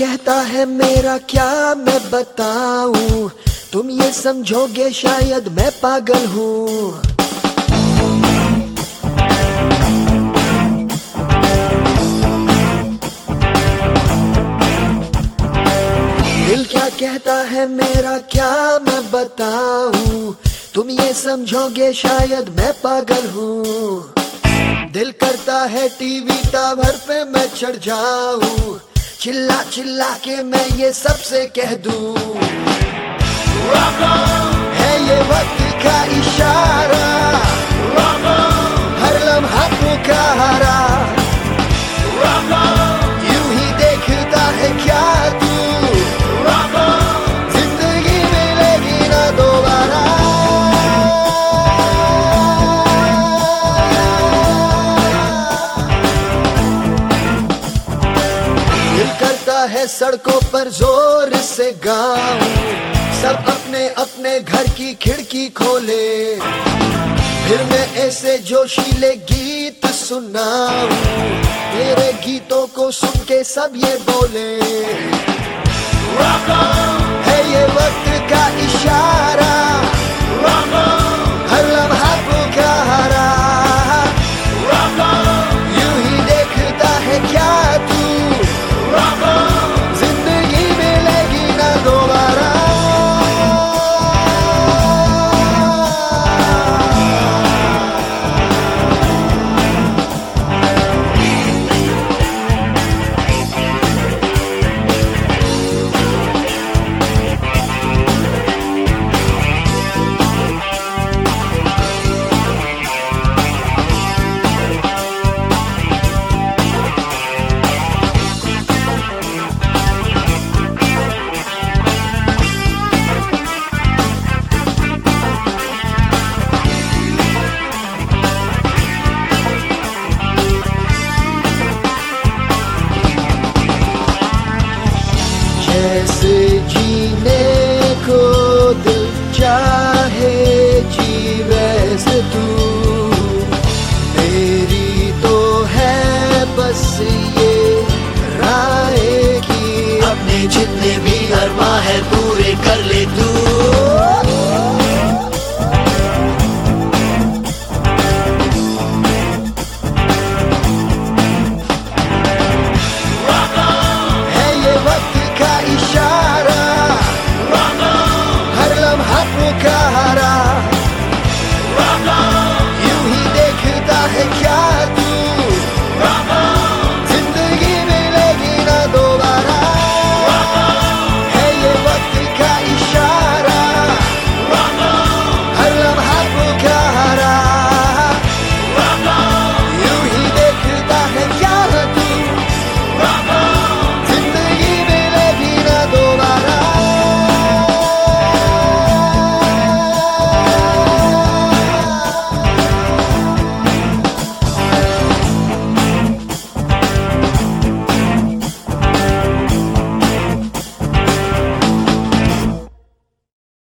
कहता है मेरा क्या मैं बताऊं, तुम ये समझोगे शायद मैं पागल हूँ। दिल क्या कहता है मेरा क्या मैं बताऊं, तुम ये समझोगे शायद मैं पागल हूँ। दिल करता है टीवी टावर पे मैं चढ़ जाऊं, चिल्ला चिल्ला के मैं ये सबसे कह दूं, है ये वक्त का इशारा, हर लम्हा पुकारा, यूं ही देखता है क्या तू, जिंदगी मिलेगी ना दोबारा। दिल करता है सड़कों पर जोर से गाऊं, सब अपने अपने घर की खिड़की खोले, फिर मैं ऐसे जोशीले गीत सुनाऊं, मेरे गीतों को सुन के सब ये बोले, है ये वक्त का इशारा, हर लम्हा पुकारा।